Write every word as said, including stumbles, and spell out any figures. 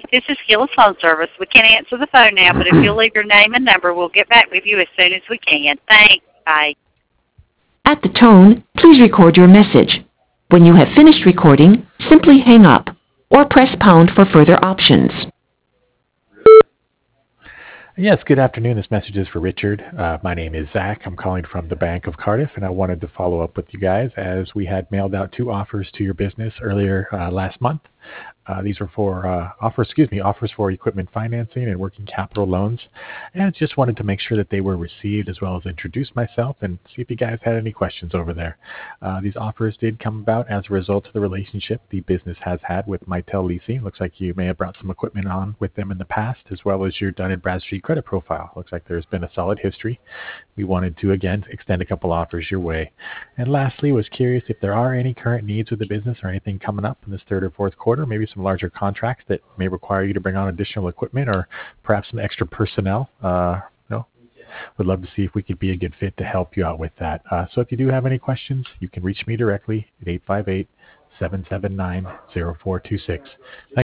This is Skills Phone Service. We can't answer the phone now, but if you'll leave your name and number, we'll get back with you as soon as we can. Thanks. Bye. At the tone, please record your message. When you have finished recording, simply hang up or press pound for further options. Yes, good afternoon. This message is for Richard. Uh, my name is Zach. I'm calling from the Bank of Cardiff, and I wanted to follow up with you guys as we had mailed out two offers to your business earlier uh, last month. Uh, these were for uh, offers, excuse me, offers for equipment financing and working capital loans. And I just wanted to make sure that they were received, as well as introduce myself and see if you guys had any questions over there. Uh, these offers did come about as a result of the relationship the business has had with Mitel Leasing. Looks like you may have brought some equipment on with them in the past, as well as your Dun and Bradstreet credit profile. Looks like there's been a solid history. We wanted to, again, extend a couple offers your way. And lastly, was curious if there are any current needs with the business or anything coming up in this third or fourth quarter, maybe some larger contracts that may require you to bring on additional equipment or perhaps some extra personnel. Uh, no, would love to see if we could be a good fit to help you out with that. Uh, so if you do have any questions, you can reach me directly at eight five eight, seven seven nine, zero four two six.